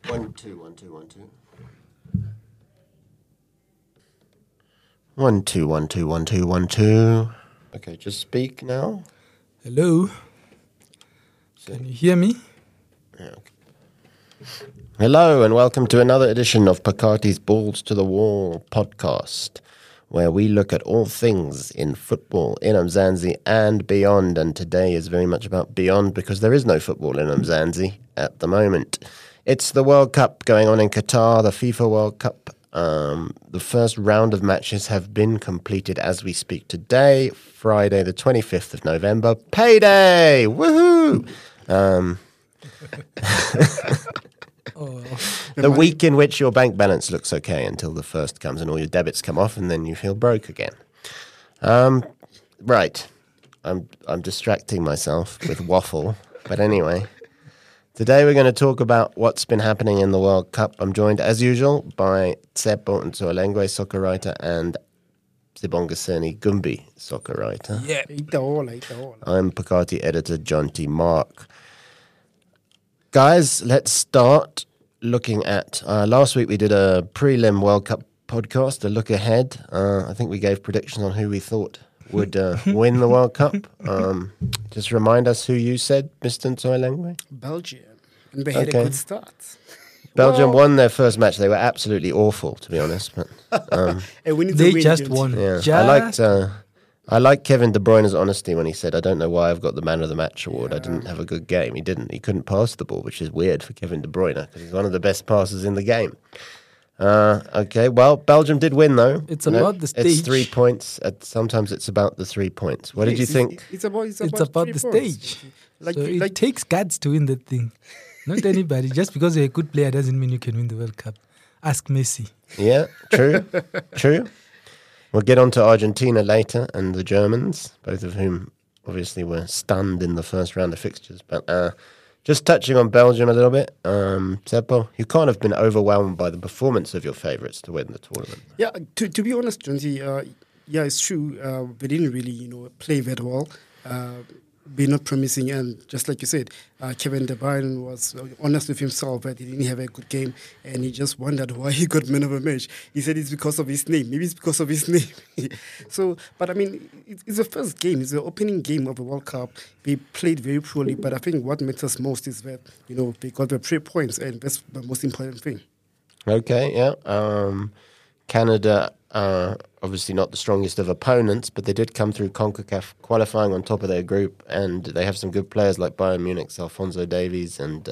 1 2 1 2 1 2 1 2 1 2 1 2 1 2. Okay, just speak now. Hello. Can you hear me? Yeah, okay. Hello and welcome to another edition of Pakati's Balls to the Wall podcast, where we look at all things in football in Mzansi and beyond. And today is very much about beyond because there is no football in Mzansi at the moment. It's the World Cup going on in Qatar, the FIFA World Cup. The first round of matches have been completed as we speak today, Friday the 25th of November. Payday! Woohoo! The week in which your bank balance looks okay until the first comes and all your debits come off and then you feel broke again. Right. I'm distracting myself with waffle. But anyway, today we're going to talk about what's been happening in the World Cup. I'm joined, as usual, by Tsepo Ntsoalengwe, soccer writer, and Sibongiseni Gumbi, soccer writer. Yeah. I'm Pakati editor, John T. Mark. Guys, let's start looking at... last week we did a prelim World Cup podcast, a look ahead. I think we gave predictions on who we thought would win the World Cup. Just remind us who you said, Mr. Ntsoalengwe. Belgium. And they had a good start. Belgium won their first match. They were absolutely awful, to be honest. But they just won. Yeah. I liked Kevin De Bruyne's honesty when he said, I don't know why I've got the Man of the Match award. I didn't have a good game. He didn't. He couldn't pass the ball, which is weird for Kevin De Bruyne because he's one of the best passers in the game. Okay, well, Belgium did win, though. It's about the stage. It's 3 points. Sometimes it's about the 3 points. What did you think? It's about the stage. It takes guts to win that thing. Not anybody. Just because you're a good player doesn't mean you can win the World Cup. Ask Messi. Yeah, true. We'll get on to Argentina later and the Germans, both of whom obviously were stunned in the first round of fixtures. But just touching on Belgium a little bit, Seppo, you can't have been overwhelmed by the performance of your favourites to win the tournament. Yeah, to be honest, Jonesy, it's true. They didn't really, play very well. Be not promising, and just like you said, Kevin De Bruyne was honest with himself that he didn't have a good game, and he just wondered why he got man of the match. He said it's because of his name. Maybe it's because of his name. But I mean, it's the first game. It's the opening game of the World Cup. They played very poorly, but I think what matters most is that they got the 3 points, and that's the most important thing. Okay, yeah. Canada are obviously not the strongest of opponents, but they did come through CONCACAF qualifying on top of their group, and they have some good players like Bayern Munich's Alphonso Davies and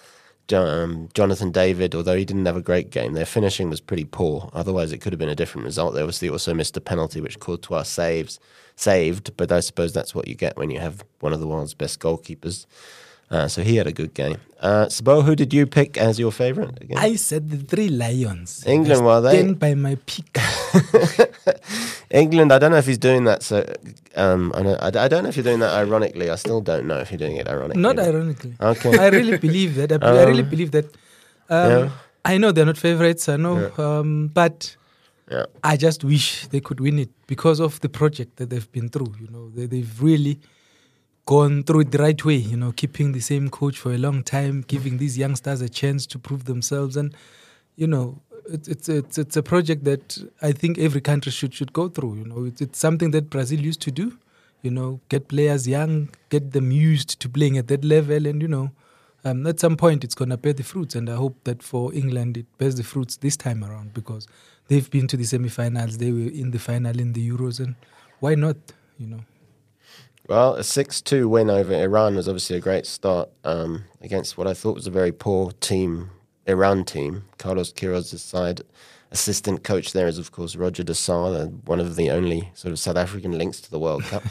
Jonathan David, although he didn't have a great game. Their finishing was pretty poor. Otherwise, it could have been a different result. They obviously also missed a penalty, which Courtois saved, but I suppose that's what you get when you have one of the world's best goalkeepers. So he had a good game. Sabo, who did you pick as your favourite again? I said the 3 Lions. England, were they? Stand by my pick. England, I don't know if he's doing that. So I don't know if you're doing that ironically. I still don't know if you're doing it ironically. Not ironically. Okay. I really believe that. I really believe that. I know they're not favourites. I know. But I just wish they could win it because of the project that they've been through. They've really gone through it the right way, keeping the same coach for a long time, giving these youngsters a chance to prove themselves. And, it's a project that I think every country should go through. It's something that Brazil used to do, get players young, get them used to playing at that level. And, at some point it's going to bear the fruits. And I hope that for England it bears the fruits this time around because they've been to the semi-finals, they were in the final in the Euros. And why not, Well, a 6-2 win over Iran was obviously a great start against what I thought was a very poor Iran team. Carlos Queiroz's side. Assistant coach there is, of course, Roger de Sá, one of the only sort of South African links to the World Cup.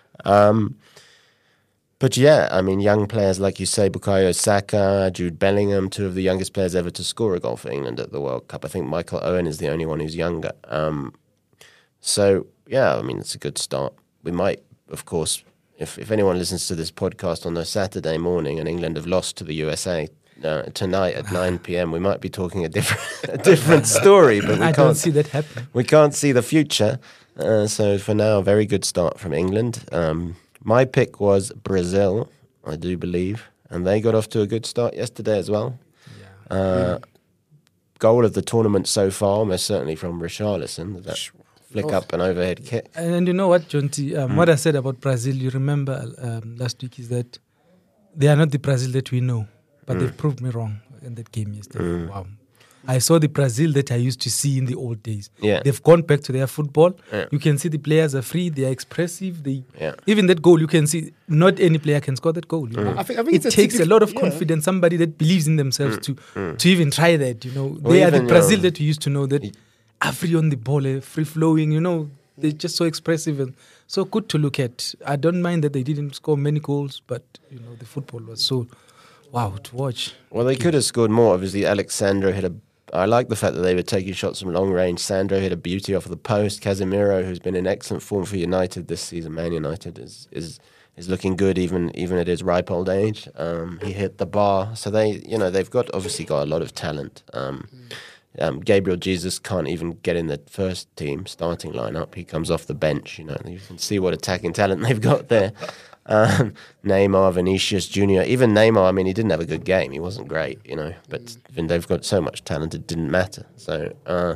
But yeah, I mean, young players like you say, Bukayo Saka, Jude Bellingham, 2 of the youngest players ever to score a goal for England at the World Cup. I think Michael Owen is the only one who's younger. So, yeah, I mean, it's a good start. We might, of course... If anyone listens to this podcast on a Saturday morning and England have lost to the USA tonight at 9 p.m., we might be talking a different story. But we don't see that happen. We can't see the future. So for now, a very good start from England. My pick was Brazil, I do believe, and they got off to a good start yesterday as well. Goal of the tournament so far, almost certainly from Richarlison. That flick up and overhead kick. And you know what, Jonty? What I said about Brazil, you remember last week, is that they are not the Brazil that we know, but they've proved me wrong in that game yesterday. Wow. I saw the Brazil that I used to see in the old days. Yeah. They've gone back to their football. Yeah. You can see the players are free, they are expressive. Even that goal, you can see not any player can score that goal. You know? I think it takes a lot of confidence, somebody that believes in themselves to even try that. You know, they are the Brazil that we used to know, that are free on the ball, free flowing. You know, they're just so expressive and so good to look at. I don't mind that they didn't score many goals, but you know, the football was so wow to watch. Well, they could have scored more. Obviously, Alexandro hit I like the fact that they were taking shots from long range. Sandro hit a beauty off of the post. Casemiro, who's been in excellent form for United this season, Man United, is looking good even at his ripe old age. He hit the bar, so they've obviously got a lot of talent. Gabriel Jesus can't even get in the first team starting lineup. He comes off the bench. You know, you can see what attacking talent they've got there. Neymar, Vinicius Junior, even Neymar. I mean, he didn't have a good game. He wasn't great, you know. But they've got so much talent, it didn't matter. So,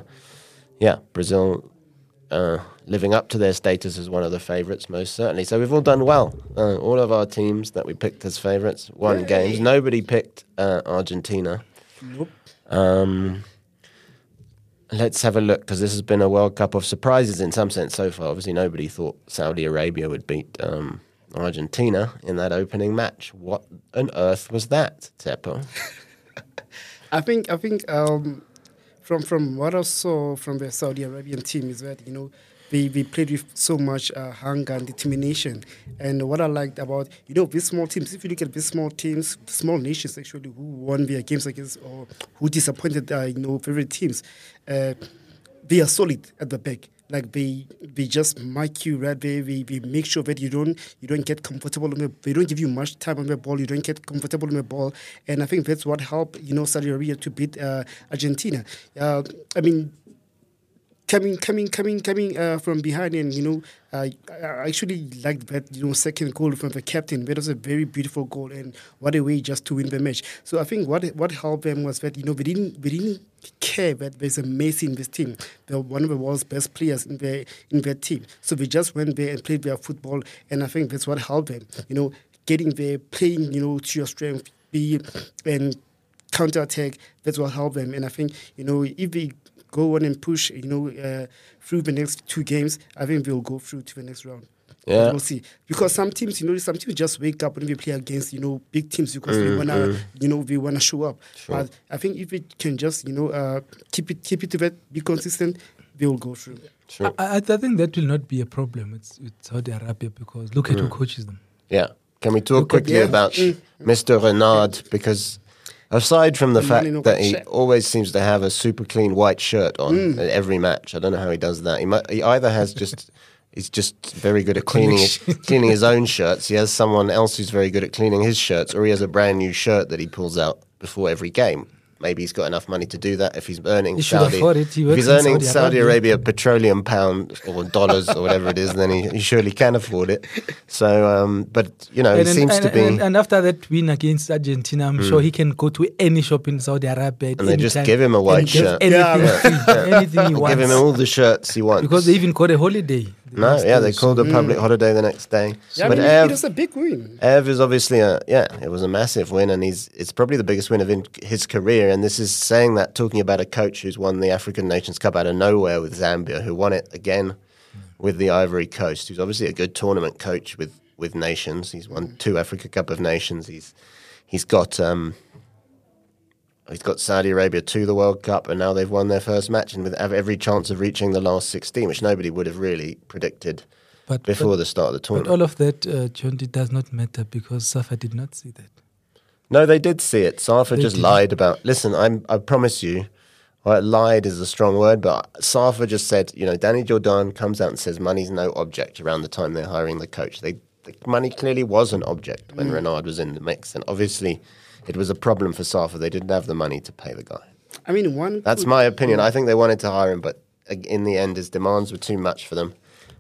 Brazil living up to their status as one of the favourites, most certainly. So we've all done well. All of our teams that we picked as favourites won games. Nobody picked Argentina. Nope. Let's have a look, because this has been a World Cup of surprises in some sense so far. Obviously, nobody thought Saudi Arabia would beat Argentina in that opening match. What on earth was that, Teppo? I think from what I saw from the Saudi Arabian team is that, you know, they played with so much hunger and determination. And what I liked about, you know, these small teams, if you look at these small teams, small nations actually, who won their games against or who disappointed, favorite teams, they are solid at the back. Like they just mark you right there. They make sure that you don't get comfortable on the. They don't give you much time on the ball. You don't get comfortable on the ball, and I think that's what helped, you know, Saudi Arabia to beat Argentina. I mean, coming from behind, and you know, I actually liked that, you know, second goal from the captain. That was a very beautiful goal, and what a way just to win the match. So I think what helped them was that, you know, they didn't care that there's a Messi in this team. They're one of the world's best players in their team. So they just went there and played their football, and I think that's what helped them. You know, getting there, playing, you know, to your strength, and counter-attack. That's what helped them. And I think, you know, if they go on and push, you know, through the next two games, I think we'll go through to the next round. Yeah, we'll see. Because some teams, you know, just wake up when we play against, you know, big teams because we wanna show up. Sure. But I think if we can just, you know, keep it to that, be consistent, we will go through. Sure. I think that will not be a problem with Saudi Arabia, because look at who coaches them. Yeah. Can we talk quickly about Mr. Renard? Because aside from the fact that he always seems to have a super clean white shirt on at every match, I don't know how he does that. He either has just... He's just very good at cleaning his own shirts. He has someone else who's very good at cleaning his shirts, or he has a brand new shirt that he pulls out before every game. Maybe he's got enough money to do that if he's earning Saudi Arabia petroleum pound or dollars or whatever it is, then he surely can afford it. So, but you know, he seems to be. And after that win against Argentina, I'm sure he can go to any shop in Saudi Arabia and they just give him a white shirt. Anything he wants. Give him all the shirts he wants. Because they even got a holiday. They called a public holiday the next day. Yeah, but it was a big win. Ev is obviously it was a massive win, and it's probably the biggest win of his career. And this is saying that, talking about a coach who's won the African Nations Cup out of nowhere with Zambia, who won it again with the Ivory Coast, who's obviously a good tournament coach with nations. He's won 2 Africa Cup of Nations. He's got Saudi Arabia to the World Cup, and now they've won their first match and have every chance of reaching the last 16, which nobody would have really predicted before the start of the tournament. But all of that, Jonty, does not matter, because Safa did not see that. No, they did see it. Safa just lied about... Listen, I promise you, lied is a strong word, but Safa just said, you know, Danny Jordan comes out and says money's no object around the time they're hiring the coach. The money clearly was an object when Renard was in the mix, and obviously... It was a problem for Safa. They didn't have the money to pay the guy. I mean, That's my opinion. I think they wanted to hire him, but in the end, his demands were too much for them.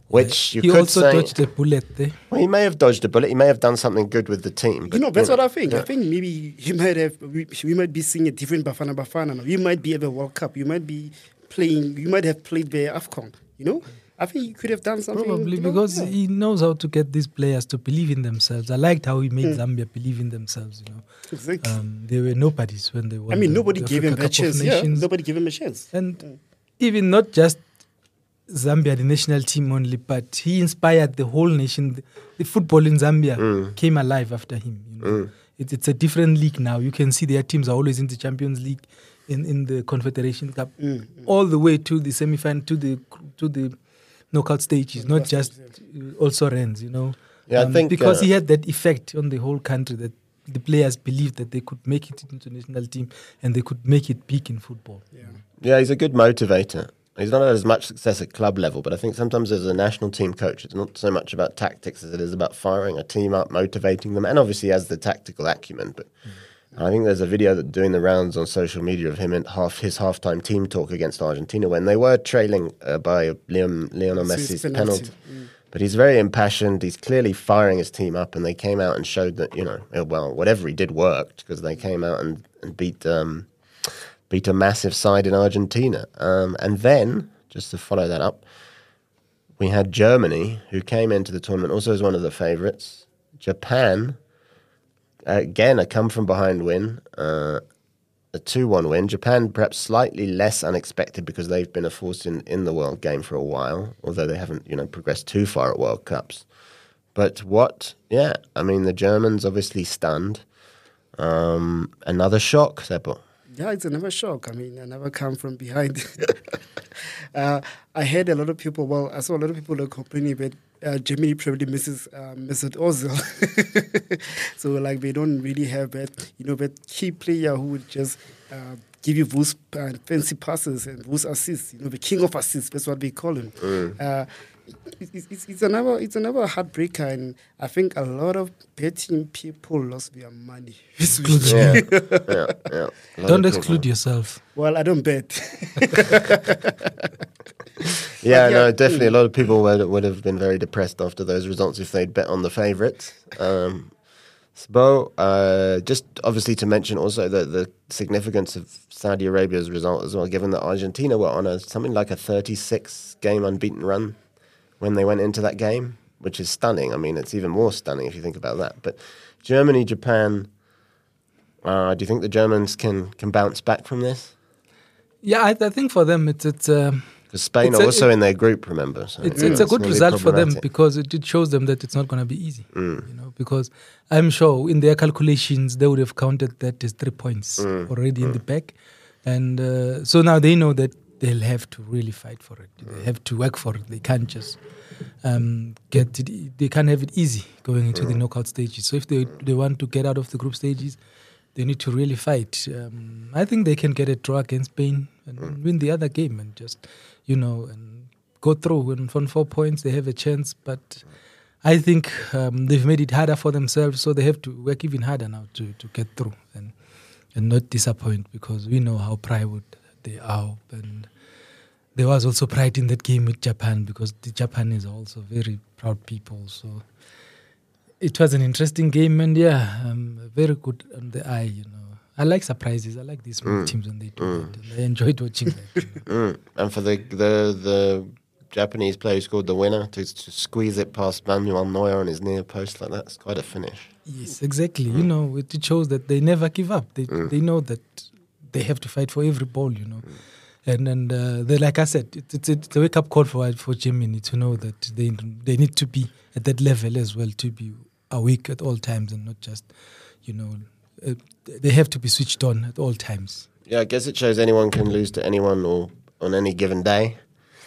which you he could also say. dodged a bullet there. Well, he may have dodged a bullet. He may have done something good with the team. But, That's what I think. I think maybe he might have. We might be seeing a different Bafana now. You might be at the World Cup. You might be playing. You might have played by AFCON. I think he could have done something. Probably because he knows how to get these players to believe in themselves. I liked how he made Zambia believe in themselves. Exactly. They were nobodies when they won. I mean, nobody the gave him Africa a Cup of chance. Yeah, Nations. nobody gave him a chance. And even not just Zambia, the national team only, but he inspired the whole nation. The football in Zambia came alive after him. It's a different league now. You can see their teams are always in the Champions League, in the Confederation Cup, all the way to the semi-final, to the knockout stages, not just also runs. Yeah, I think because he had that effect on the whole country that the players believed that they could make it into the national team and they could make it big in football. Yeah, he's a good motivator. He's not had as much success at club level, but I think sometimes as a national team coach, it's not so much about tactics as it is about firing a team up, motivating them, and obviously has the tactical acumen. But I think there's a video that doing the rounds on social media of him in his halftime team talk against Argentina when they were trailing by Lionel Messi's penalty. But he's very impassioned. He's clearly firing his team up, and they came out and showed that whatever he did worked because they came out and beat a massive side in Argentina. And then, just to follow that up, we had Germany, who came into the tournament also as one of the favourites. Japan, again, a come-from-behind win, a 2-1 win. Japan perhaps slightly less unexpected because they've been a force in the world game for a while, although they haven't progressed too far at World Cups. But the Germans obviously stunned. Another shock, Seppo. Yeah, it's another shock. I mean, I never come from behind. I heard a lot of people, I saw a lot of people complaining that Germany probably misses Mesut Ozil. So, they don't really have that key player who would just give you those fancy passes and those assists, the king of assists, that's what we call him. It's another heartbreaker, and I think a lot of betting people lost their money this week. Yeah. Don't exclude yourself. Well, I don't bet. Definitely. A lot of people would have been very depressed after those results if they'd bet on the favourites. Just obviously to mention also the significance of Saudi Arabia's result as well, given that Argentina were on something like a 36-game unbeaten run when they went into that game, which is stunning. I mean, it's even more stunning if you think about that. But Germany, Japan, do you think the Germans can bounce back from this? Yeah, I think for them it's because Spain are also in their group, remember? So it's a good result for them because it shows them that it's not going to be easy. Because I'm sure in their calculations they would have counted that as 3 points already in the bag. And so now they know that they'll have to really fight for it. They have to work for it. They can't just get it. They can't have it easy going into the knockout stages. So if they want to get out of the group stages, they need to really fight. I think they can get a draw against Spain and win the other game and just, and go through. And from 4 points, they have a chance. But I think they've made it harder for themselves, so they have to work even harder now to get through and not disappoint, because we know how private they are. And there was also pride in that game with Japan, because the Japanese are also very proud people. So it was an interesting game, and very good on the eye. I like surprises. I like these small teams when they do it. And I enjoyed watching that. And for the Japanese player who scored the winner to squeeze it past Manuel Neuer on his near post like that, it's quite a finish. Yes, exactly. It shows that they never give up. They know that they have to fight for every ball. And they, like I said, it's a wake up call for Germany to know that they need to be at that level as well, to be awake at all times and not just, they have to be switched on at all times. Yeah, I guess it shows anyone can lose to anyone or on any given day.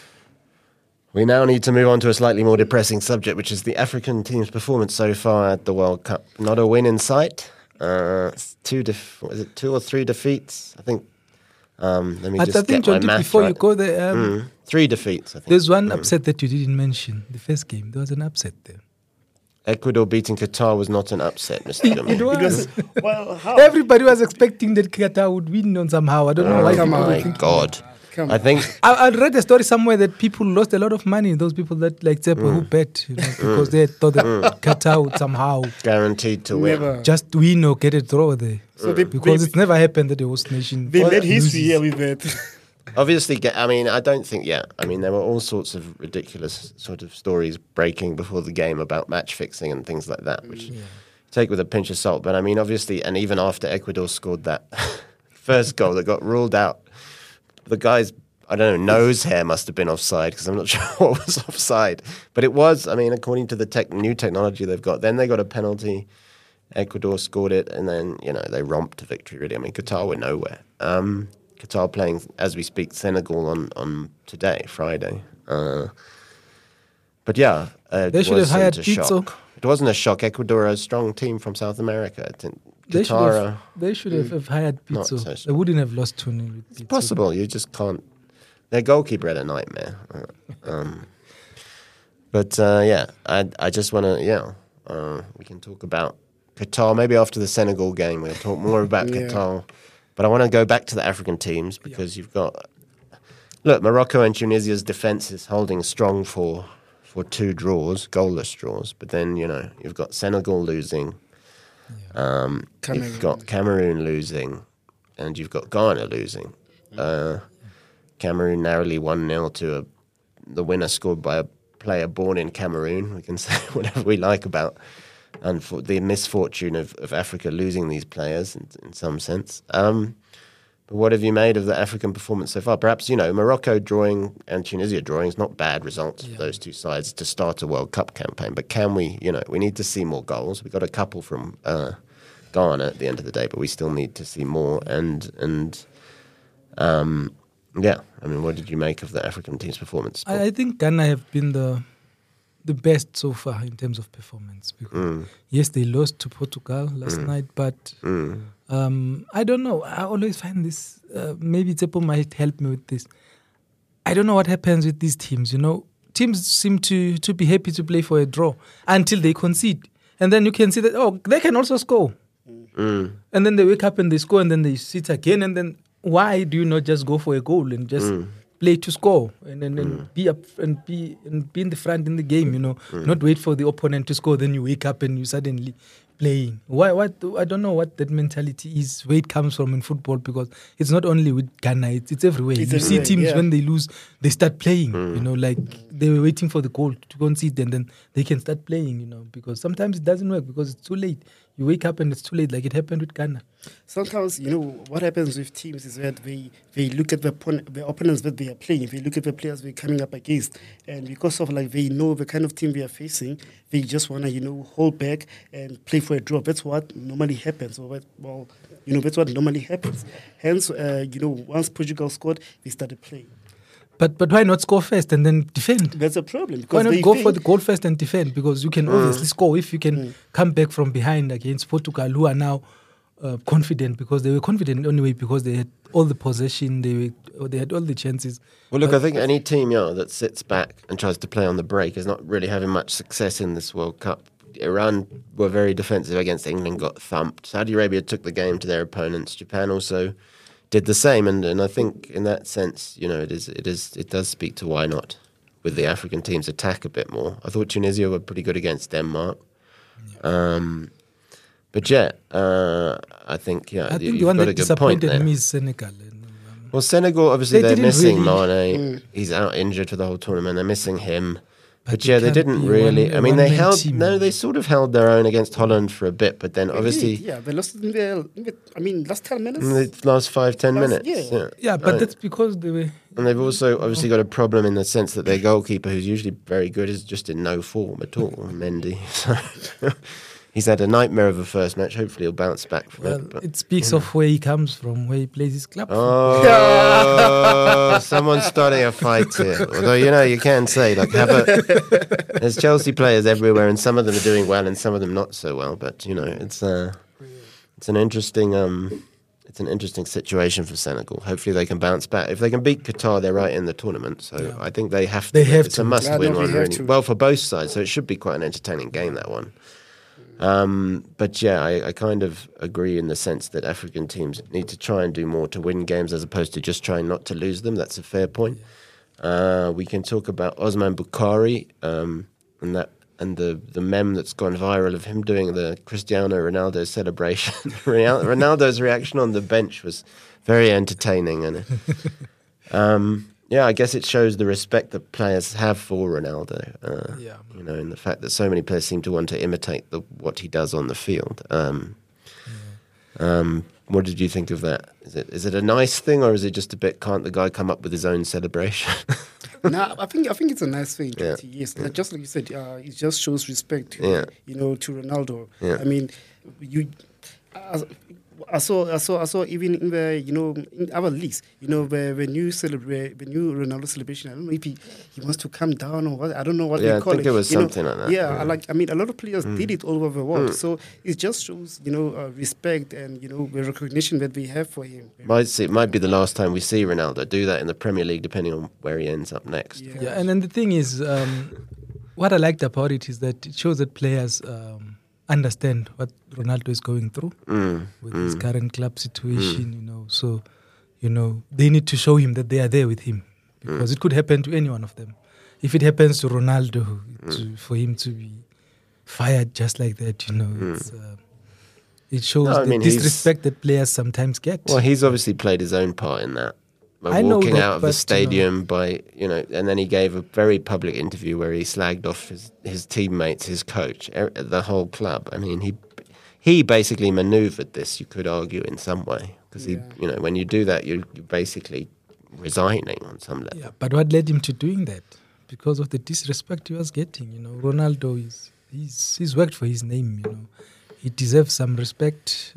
We now need to move on to a slightly more depressing subject, which is the African team's performance so far at the World Cup. Not a win in sight. Two or three defeats? I think. Let me just get my math before right. you go there, 3 defeats, I think. There's one upset that you didn't mention. The first game, there was an upset there. Ecuador beating Qatar was not an upset, Mr. Jimmy. It was. Well, how? Everybody was expecting that Qatar would win on somehow. I don't know why. Oh my God. Come I on. think I read a story somewhere that people lost a lot of money. Those people that like Tsepo who bet, because they thought that Qatar would somehow guaranteed to win. Never. just win or get a draw there. So they, Because it's never happened that the host nation. they made loses. history here with that. Obviously, I mean, I don't think yet. I mean, there were all sorts of ridiculous sort of stories breaking before the game about match fixing and things like that, which take with a pinch of salt. But I mean, obviously, and even after Ecuador scored that first goal that got ruled out, the guy's, I don't know, nose hair must have been offside, because I'm not sure what was offside. But it was, I mean, according to the new technology they've got, then they got a penalty. Ecuador scored it, and then, they romped to victory, really. I mean, Qatar were nowhere. Qatar playing, as we speak, Senegal on today, Friday. But yeah, They should have hired Pizzo. It wasn't a shock. Ecuador are a strong team from South America. I think They Qatar, should have hired not Pizzo. so strong. They wouldn't have lost 2-0 with it's Pizzo. possible. You just can't. Their goalkeeper had a nightmare. But yeah, I just want to, we can talk about Qatar. Maybe after the Senegal game, we'll talk more about Qatar. But I want to go back to the African teams, because you've got... Look, Morocco and Tunisia's defence is holding strong for 2 draws, goalless draws. But then, you've got Senegal losing. You've got Cameroon losing. And you've got Ghana losing. Cameroon narrowly 1-0 to the winner scored by a player born in Cameroon. We can say whatever we like about the misfortune of Africa losing these players in some sense. But what have you made of the African performance so far? Perhaps, Morocco drawing and Tunisia drawing is not bad results for those two sides to start a World Cup campaign. But can we, we need to see more goals. We got a couple from Ghana at the end of the day, but we still need to see more. Yeah, I mean, what did you make of the African team's performance? I think Ghana have been the best so far in terms of performance. Because yes, they lost to Portugal last night, but I don't know. I always find this, maybe Tsepo might help me with this. I don't know what happens with these teams, Teams seem to be happy to play for a draw until they concede. And then you can see that, they can also score. And then they wake up and they score, and then they sit again, and then why do you not just go for a goal and just play to score and then be up and be in the front in the game, not wait for the opponent to score, then you wake up and you suddenly playing. Why? I don't know what that mentality is, where it comes from in football, because it's not only with Ghana, it's everywhere. You see teams when they lose, they start playing, like they were waiting for the goal to concede, and then they can start playing, because sometimes it doesn't work because it's too late. You wake up and it's too late, like it happened with Ghana. Sometimes, what happens with teams is that they look at the opponents that they are playing, they look at the players they're coming up against, and because of they know the kind of team they are facing, they just want to, hold back and play for a draw. That's what normally happens. That's what normally happens. Hence, once Portugal scored, they started playing. But why not score first and then defend? That's a problem. Why not go for the goal first and defend? Because you can obviously score if you can come back from behind against Portugal, who are now confident, because they were confident anyway, because they had all the possession, they had all the chances. Well, look, I think any team that sits back and tries to play on the break is not really having much success in this World Cup. Iran were very defensive against England, got thumped. Saudi Arabia took the game to their opponents. Japan also did the same, and I think in that sense, it does speak to why not with the African teams attack a bit more. I thought Tunisia were pretty good against Denmark, but I think the one that disappointed me is Senegal. Well, Senegal obviously they're missing really, Mane. He's out injured for the whole tournament. They're missing him. But you they didn't really. I mean, they sort of held their own against Holland for a bit, but then obviously, they lost in the last 10 minutes. In the last 5-10 minutes. Yeah, but that's because they were. And they've also obviously got a problem in the sense that their goalkeeper, who's usually very good, is just in no form at all. Mendy. So he's had a nightmare of a first match. Hopefully, he'll bounce back from it. But it speaks of where he comes from, where he plays his club. Oh, someone's starting a fight here. Although, you can say, there's Chelsea players everywhere, and some of them are doing well, and some of them not so well. But it's an interesting situation for Senegal. Hopefully, they can bounce back. If they can beat Qatar, they're right in the tournament. So I think they have to. It's a must-win one, really. Well, for both sides, so it should be quite an entertaining game, that one. But yeah, I kind of agree in the sense that African teams need to try and do more to win games as opposed to just trying not to lose them. That's a fair point. We can talk about Osman Bukhari and the meme that's gone viral of him doing the Cristiano Ronaldo celebration. Ronaldo's reaction on the bench was very entertaining, and yeah, I guess it shows the respect that players have for Ronaldo. You know, and the fact that so many players seem to want to imitate what he does on the field. What did you think of that? Is it a nice thing, or is it just a bit? Can't the guy come up with his own celebration? No, I think it's a nice thing. Yes, just like you said, it just shows respect to to Ronaldo. I mean, I saw even in the in our leagues, when you Ronaldo celebration, I don't know if he wants to come down or what. I don't know what they call it. I think it was something like that. Yeah, a lot of players did it all over the world. So it just shows respect and the recognition that we have for him. It might be the last time we see Ronaldo do that in the Premier League, depending on where he ends up next. Yeah, and then the thing is, what I liked about it is that it shows that players understand what Ronaldo is going through with his current club situation, So, they need to show him that they are there with him, because it could happen to any one of them. If it happens to Ronaldo, for him to be fired just like that, it shows the disrespect that players sometimes get. Well, he's obviously played his own part in that. By walking out of the stadium, and then he gave a very public interview where he slagged off his teammates, his coach, the whole club. I mean, he basically manoeuvred this, you could argue, in some way, because when you do that, you're basically resigning on some level. Yeah, but what led him to doing that? Because of the disrespect he was getting. Ronaldo he's worked for his name. He deserves some respect.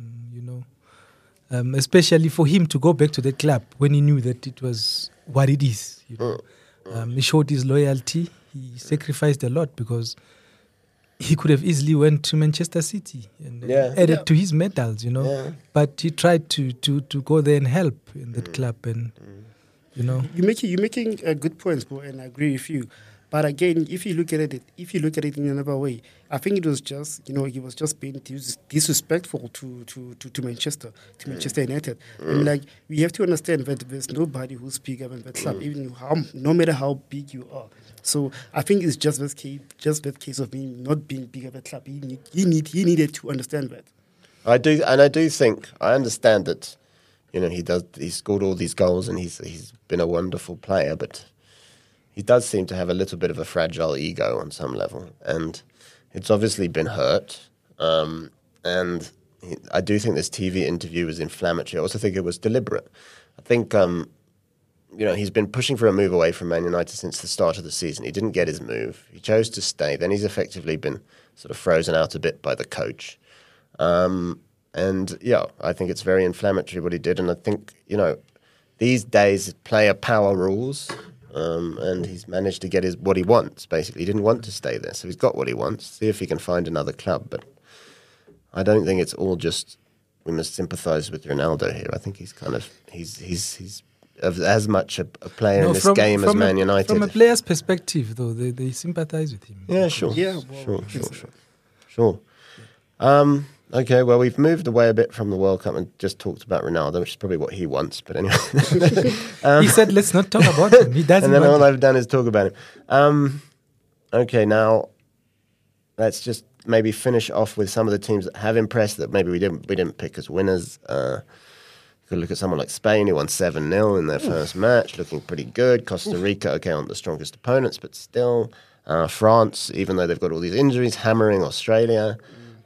Especially for him to go back to the club when he knew that it was what it is. He showed his loyalty. He sacrificed a lot, because he could have easily went to Manchester City and added to his medals, But he tried to go there and help in that club, and You're making a good point, Bo, and I agree with you. But again, if you look at it in another way, I think it was just, he was just being disrespectful to Manchester United. And we have to understand that there's nobody who's bigger than that club, no matter how big you are. So I think it's just that case of him not being bigger than the club. He needed to understand that. I understand that, he scored all these goals and he's been a wonderful player, but he does seem to have a little bit of a fragile ego on some level, and it's obviously been hurt. And I do think this TV interview was inflammatory. I also think it was deliberate. I think, he's been pushing for a move away from Man United since the start of the season. He didn't get his move. He chose to stay. Then he's effectively been sort of frozen out a bit by the coach. I think it's very inflammatory what he did. And I think, these days player power rules. And he's managed to get what he wants, basically. He didn't want to stay there, so he's got what he wants. See if he can find another club. But I don't think it's all just we must sympathise with Ronaldo here. I think he's as much a player in this game as Man United. From a player's perspective, though, they sympathise with him. Yeah, sure. Yeah, sure. Okay, well, we've moved away a bit from the World Cup and just talked about Ronaldo, which is probably what he wants. But anyway. He said, let's not talk about him. He doesn't And then want all I've done is talk about him. Okay, now let's just maybe finish off with some of the teams that have impressed that maybe we didn't pick as winners. You could look at someone like Spain, who won 7-0 in their first match, looking pretty good. Costa Rica, okay, aren't the strongest opponents, but still. France, even though they've got all these injuries, hammering Australia.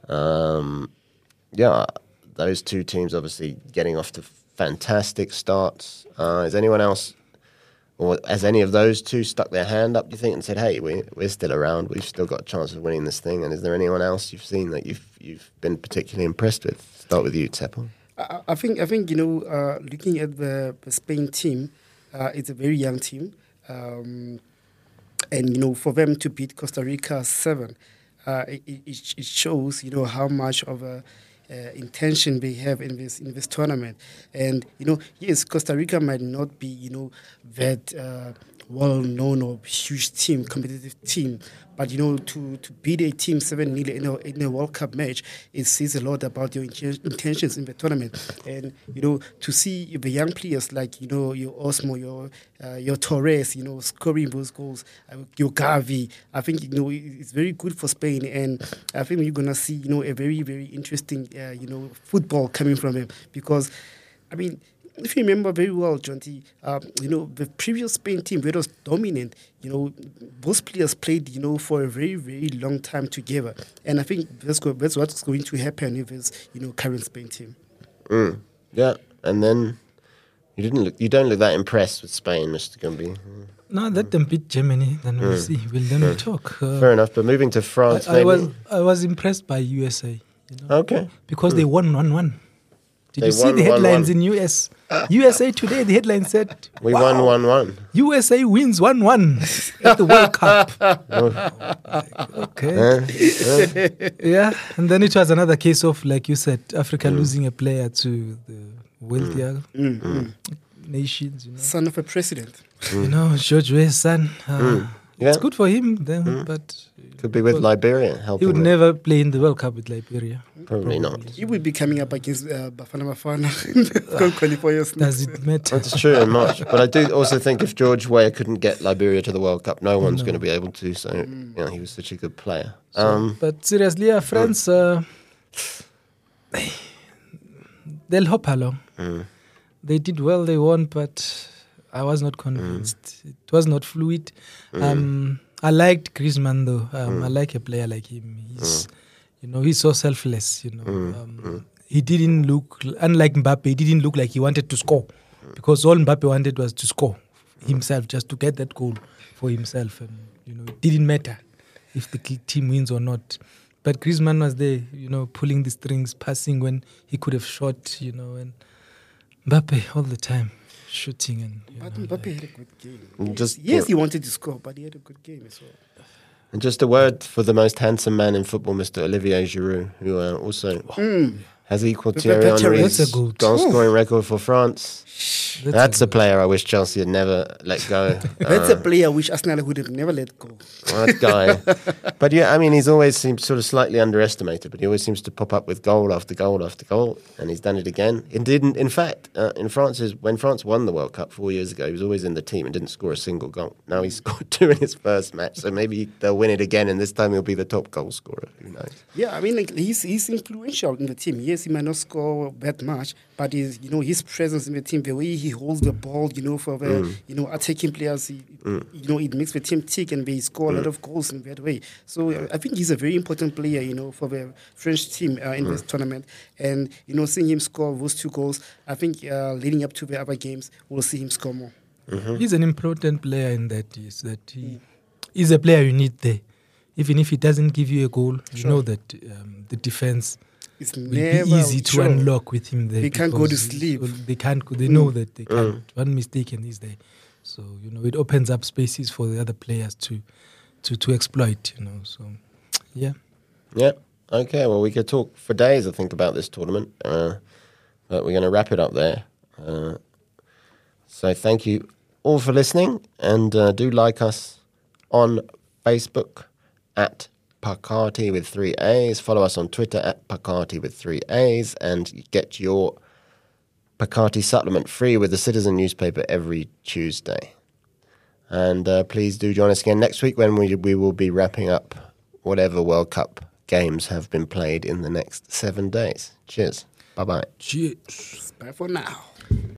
Those two teams obviously getting off to fantastic starts. Is anyone else, or has any of those two stuck their hand up, do you think, and said, hey, we're still around, we've still got a chance of winning this thing? And is there anyone else you've seen that you've been particularly impressed with? Start with you, Tsepo. I think looking at the Spain team, it's a very young team. And, for them to beat Costa Rica 7, it shows, how much of a intention they have in this tournament. And, yes, Costa Rica might not be, that well-known or huge team, competitive team. But, to beat a team 7-0 in a World Cup match, it says a lot about your intentions in the tournament. And, to see the young players like, your Osmo, your Torres, scoring those goals, your Gavi, I think, it's very good for Spain. And I think you're going to see, a very, very interesting, football coming from him. Because, I mean, if you remember very well, Jonty, the previous Spain team, where it was dominant, those players played, for a very, very long time together. And I think that's what's going to happen with this, current Spain team. Yeah, and then you don't look that impressed with Spain, Mr. Gumby. No, let them beat Germany, then we'll see. We'll talk. Fair enough, but moving to France, I was impressed by USA. Okay. Because they won 1-1. Did They you see won the headlines 1-1. in US? USA Today, the headline said, We won 1-1. USA wins 1-1 at the World Cup. Okay. Yeah. And then it was another case of, like you said, Africa losing a player to the wealthier nations. Son of a president. George Weah's son. Yeah. It's good for him, then, but Could be with Liberia he helping. would them. never play in the World Cup with Liberia. Probably not. He will be coming up against Bafana Bafana in the qualifiers. Does it matter? That's true in March. But I do also think if George Weah couldn't get Liberia to the World Cup, no one's going to be able to. So, he was such a good player. But seriously, France, they'll hop along. They did well, they won, but I was not convinced. It was not fluid. I liked Griezmann, though. I like a player like him. He's so selfless, He didn't look, unlike Mbappe, he didn't look like he wanted to score. Because all Mbappe wanted was to score himself, just to get that goal for himself. And, it didn't matter if the team wins or not. But Griezmann was there, pulling the strings, passing when he could have shot, and Mbappe all the time shooting. And But Mbappe had a good game. Just- Yes, he wanted to score, but he had a good game as well. And just a word for the most handsome man in football, Mr. Olivier Giroud, who also has equal Thierry That's Henry's a goal. goal-scoring record for France. That's a player I wish Chelsea had never let go. That's a player which Arsenal would have never let go. That guy. But yeah, I mean, he's always seemed sort of slightly underestimated, but he always seems to pop up with goal after goal after goal, and he's done it again. In fact, when France won the World Cup 4 years ago, he was always in the team and didn't score a single goal. Now he scored 2 in his first match, so maybe they'll win it again, and this time he'll be the top goal scorer. Who knows? Yeah, I mean, he's influential in the team. Yes, he might not score that much, but his presence in the team, the way he holds the ball, for the attacking players, it makes the team tick, and they score a lot of goals in that way. So I think he's a very important player, for the French team in this tournament. And seeing him score those 2 goals, I think leading up to the other games, we'll see him score more. He's an important player in that, yes, that he is a player you need there. Even if he doesn't give you a goal, you know that the defense It's will never be easy to unlock with him there. They can't go to because sleep. They can't. They know that they can't. One mistake and he's there. So it opens up spaces for the other players to exploit. So yeah. Yeah. Okay. Well, we could talk for days, I think, about this tournament, but we're going to wrap it up there. So thank you all for listening, and do like us on Facebook at Pakati with 3 A's. Follow us on Twitter at Pakati with 3 A's, and get your Pakati supplement free with the Citizen newspaper every Tuesday. And please do join us again next week when we will be wrapping up whatever World Cup games have been played in the next 7 days. Cheers. Bye-bye. Cheers. Bye for now.